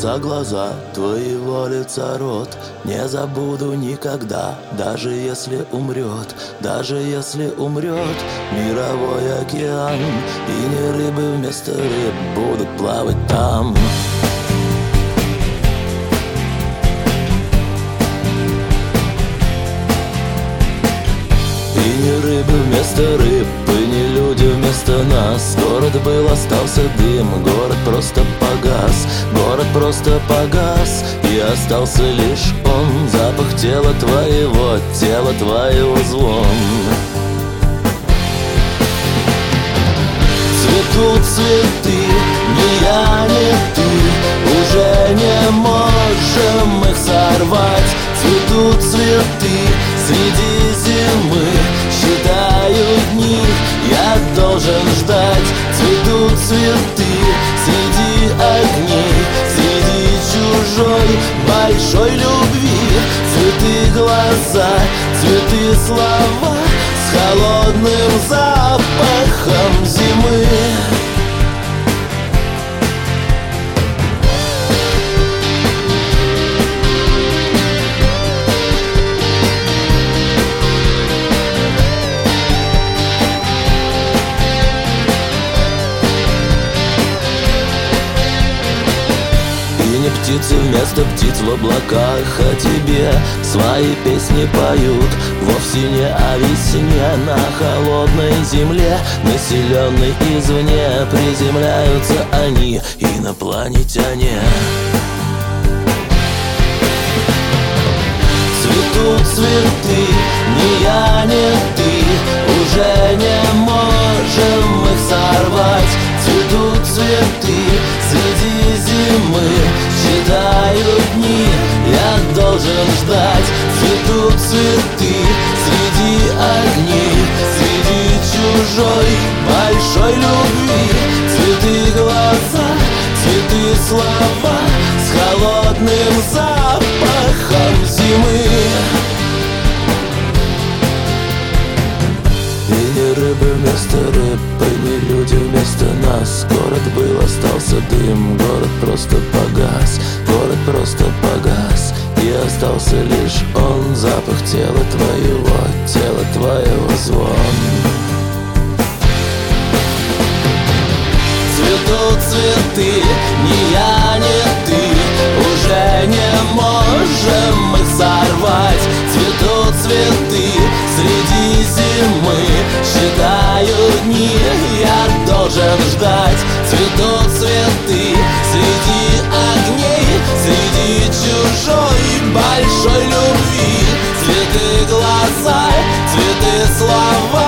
За глаза твоего лица рот не забуду никогда. Даже если умрет, даже если умрет мировой океан, и не рыбы вместо рыб будут плавать там. И не рыбы вместо рыб, и не люди вместо нас. Город был, остался дым, город просто погас. Город просто погас, и остался лишь он. Запах тела твоего звон. Цветут цветы, ни я, ни ты уже не можем их сорвать. Цветут цветы среди зимы, считаю дни, я должен ждать. Цветут цветы среди огней, среди чужой большой любви. Цветы глаза, цветы слова с холодным запахом зимы. Птицы вместо птиц в облаках о тебе свои песни поют. Вовсе не о весне на холодной земле, населенной извне, приземляются они, инопланетяне. Цветут цветы, ни я, ни ты уже не можем их сорвать. Цветут цветы среди зимы, считаю дни, я должен ждать. Цветут цветы среди огней, среди чужой большой любви. Цветы глаза, цветы слова с холодным запахом зимы. И не рыбы вместо рыб, и не люди вместо нас. Город был, остался дым, город просто погас. Город просто погас, и остался лишь он. Запах тела твоего звон. Цветут цветы, ни я, ни ты уже не можем их сорвать. Цветут цветы среди зимы, считаю дни, я должен ждать. Цветут цветы среди огней, среди чужой большой любви. Цветы глаза, цветы слова